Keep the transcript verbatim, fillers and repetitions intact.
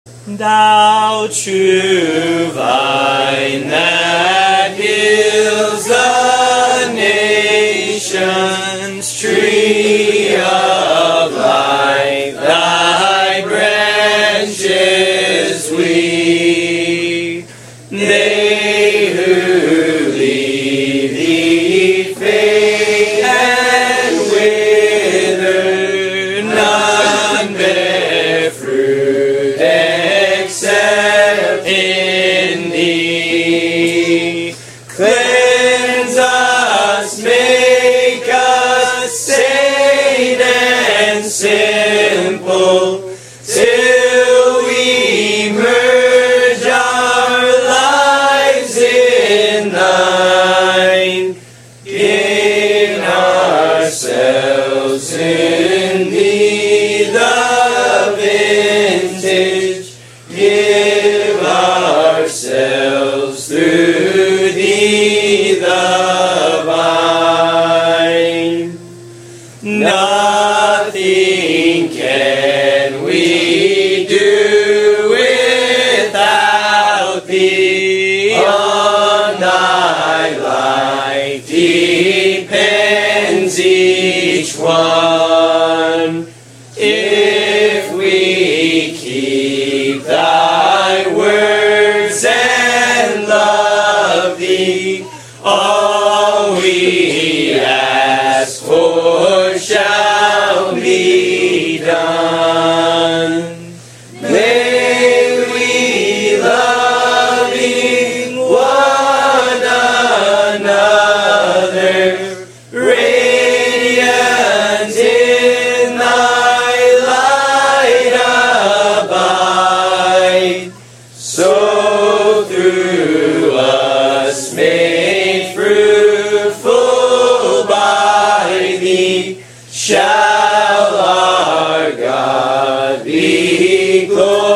Thou true vine that heals the nations, tree of life, thy branches we, they who leave thee fade and wither, none bear fruit except in thee. Cleanse us, make us sane and simple, till we merge our lives in thine. Gain ourselves in thee the vintage, give ourselves through thee the vine. Nothing can we do without thee. On thy life depends each one. If we keep thy words and love thee, all we ask for shall be done. May we, loving one another, radiant in thy light abide, so through us made fruitful by thee, shall our God be glorified.